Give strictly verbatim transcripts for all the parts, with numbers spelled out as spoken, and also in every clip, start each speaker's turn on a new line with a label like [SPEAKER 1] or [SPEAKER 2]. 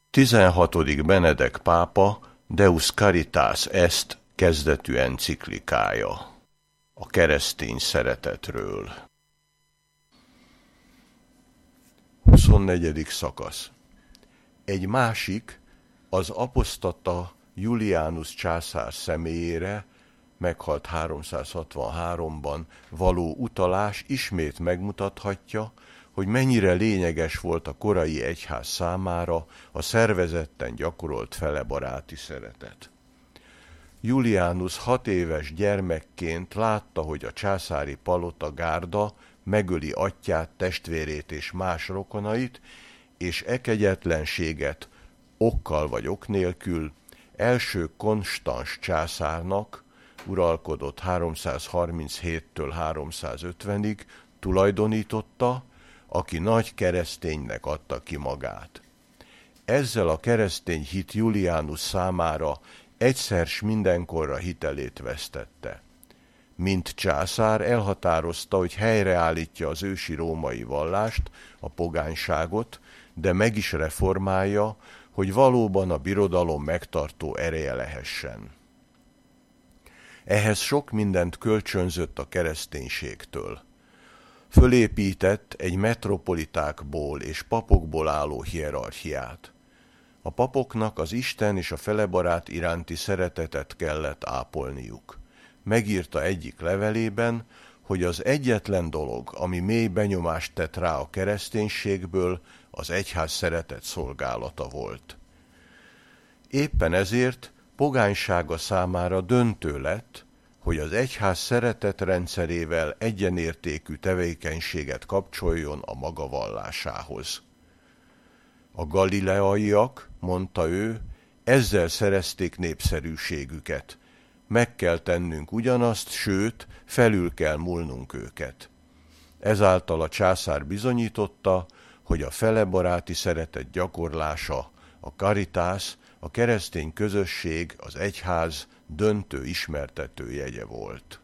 [SPEAKER 1] tizenhatodik Benedek pápa Deus Caritas Est kezdetű enciklikája a keresztény szeretetről. huszonnegyedik szakasz. Egy másik, az apostata Julianus császár személyére, meghalt háromszázhatvanháromban való utalás ismét megmutathatja, hogy mennyire lényeges volt a korai egyház számára a szervezetten gyakorolt felebaráti szeretet. Julianus hat éves gyermekként látta, hogy a császári palota gárda megöli atyját, testvérét és más rokonait, és e kegyetlenséget okkal vagy ok nélkül első Konstans császárnak, uralkodott háromszázharminchéttől háromszázötvenig tulajdonította, aki nagy kereszténynek adta ki magát. Ezzel a keresztény hit Julianus számára egyszer s mindenkorra hitelét vesztette. Mint császár elhatározta, hogy helyreállítja az ősi római vallást, a pogányságot, de meg is reformálja, hogy valóban a birodalom megtartó ereje lehessen. Ehhez sok mindent kölcsönzött a kereszténységtől. Fölépített egy metropolitákból és papokból álló hierarchiát. A papoknak az Isten és a felebarát iránti szeretetet kellett ápolniuk. Megírta egyik levelében, hogy az egyetlen dolog, ami mély benyomást tett rá a kereszténységből, az egyház szeretet szolgálata volt. Éppen ezért pogánysága számára döntő lett, hogy az egyház szeretetrendszerével egyenértékű tevékenységet kapcsoljon a maga vallásához. A galileaiak, mondta ő, ezzel szerezték népszerűségüket. Meg kell tennünk ugyanazt, sőt, felül kell múlnunk őket. Ezáltal a császár bizonyította, hogy a felebaráti szeretet gyakorlása, a caritas, a keresztény közösség, az egyház döntő ismertető jegye volt.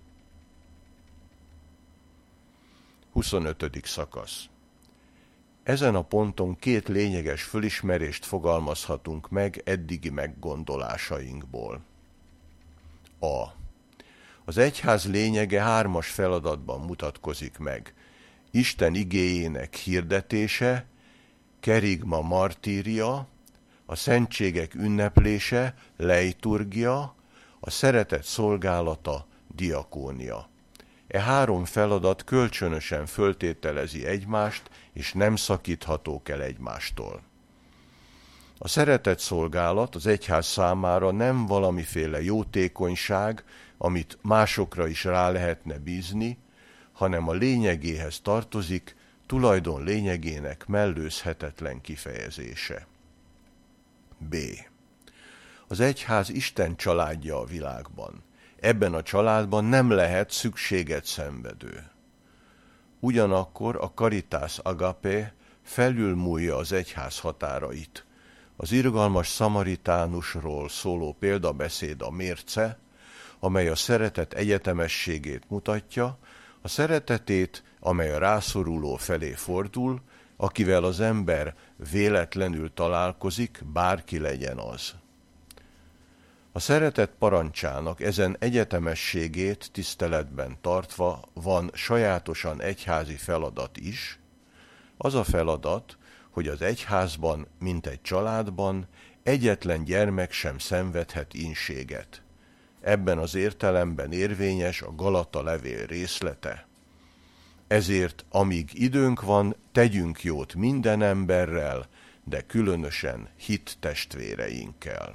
[SPEAKER 1] huszonötödik szakasz. Ezen a ponton két lényeges fölismerést fogalmazhatunk meg eddigi meggondolásainkból. A. Az egyház lényege hármas feladatban mutatkozik meg. Isten igéjének hirdetése, kerigma martíria, a szentségek ünneplése, leiturgia, a szeretet szolgálata, diakónia. E három feladat kölcsönösen föltételezi egymást, és nem szakíthatók el egymástól. A szeretet szolgálat az egyház számára nem valamiféle jótékonyság, amit másokra is rá lehetne bízni, hanem a lényegéhez tartozik, tulajdon lényegének mellőzhetetlen kifejezése. B. Az egyház Isten családja a világban. Ebben a családban nem lehet szükséget szenvedő. Ugyanakkor a caritas agape felülmúlja az egyház határait. Az irgalmas szamaritánusról szóló példabeszéd a mérce, amely a szeretet egyetemességét mutatja, a szeretetét, amely a rászoruló felé fordul, akivel az ember véletlenül találkozik, bárki legyen az. A szeretet parancsának ezen egyetemességét tiszteletben tartva van sajátosan egyházi feladat is, az a feladat, hogy az egyházban, mint egy családban, egyetlen gyermek sem szenvedhet ínséget. Ebben az értelemben érvényes a Galata levél részlete. Ezért, amíg időnk van, tegyünk jót minden emberrel, de különösen hit testvéreinkkel.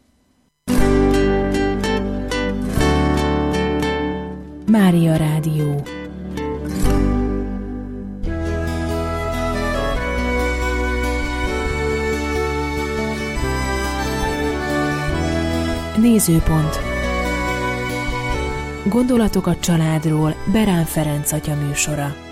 [SPEAKER 2] Mária Rádió. Nézőpont. Gondolatok a családról Berán Ferenc atya műsora.